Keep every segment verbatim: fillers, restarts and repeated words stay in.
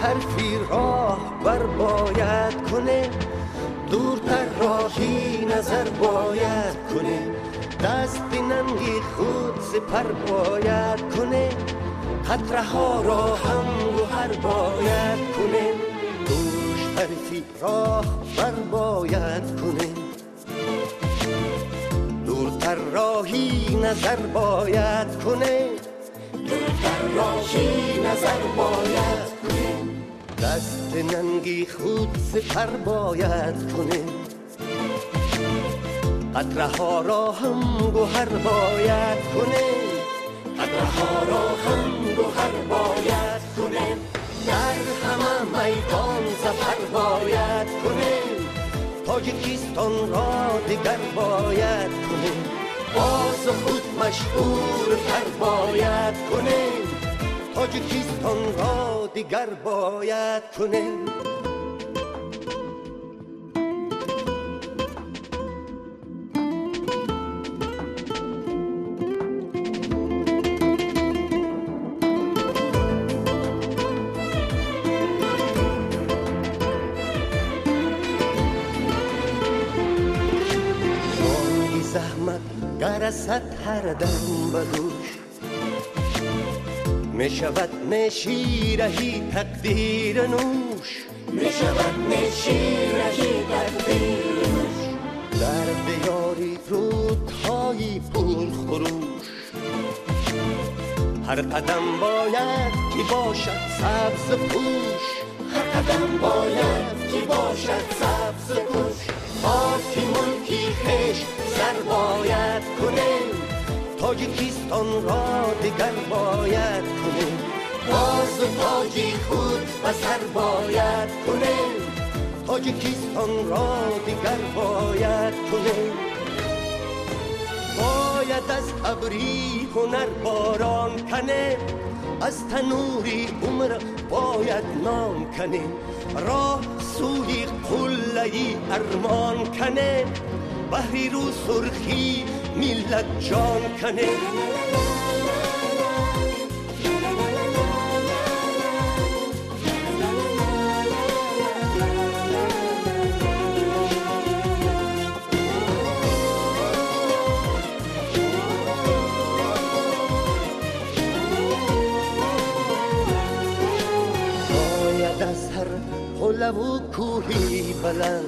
حرفی راه بر باید کنه، دورتر راهی نظر باید کنه، دست ننگی خود سپر باید کنه، قطره ها را هم گوهر باید کنه، دوش حرفی راه بر باید کنه، دورتر راهی نظر باید کنه، دورتر راهی نظر باید کنه، دست ننگی خود سپر باید کنه، قطره ها را هم گوهر باید کنه، قطره ها را هم گوهر باید کنه، در همه میدان ظفر باید کنه، تاجیکستان را دیگر باید کنه، باز خود مشهور تر باید کنه، تاجیکستان را دیگر باید کنه. گرست هر دم بدوش، می شود می شیرهی تقدیر نوش، می شود می شیرهی تقدیر نوش، در دیاری رودهای پر خروش، هر قدم باید که باشد سبز پوش، هر قدم باید که باشد سبز پوش، خاک ملکی خش سر باید کنه، تاجیکستان را دیگر باید کنه، باز تاجی خود و سر باید کنه، تاجیکستان را دیگر باید کنه، باید از ابری هنر باران کنه، از تنوری عمر باید نام کنه، راه سوی قله‌ای ارمان کنه، بحری رو سرخی ملت جان کنه. باید از هر قله و کوهی بلند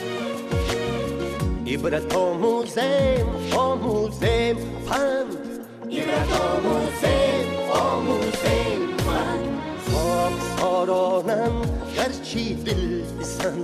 عبرت آموزیم آموزیم پند، عبرت آموزیم آموزیم پند، خاک سارانم گرچی دل بسند،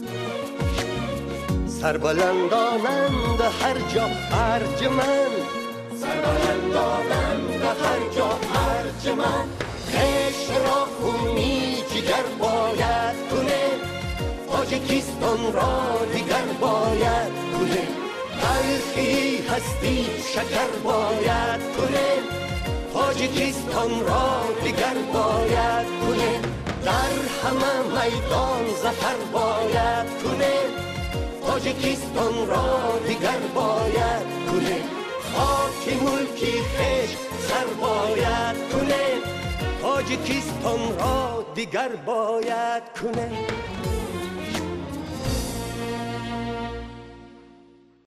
سربلندانند هر جا ارجمند، سربلندانند هر جا ارجمند، خش را خونی جگر باید کنه، تاجیکستان را دیگر باید کنه، تلخی هستی شکر باید کنه، تاجیکستان را دیگر باید کنه، در همه میدان ظفر باید کنه، تاجیکستان را دیگر باید کنه، خاک ملکی خش سر باید کنه، تاجیکستان را دیگر باید کنه.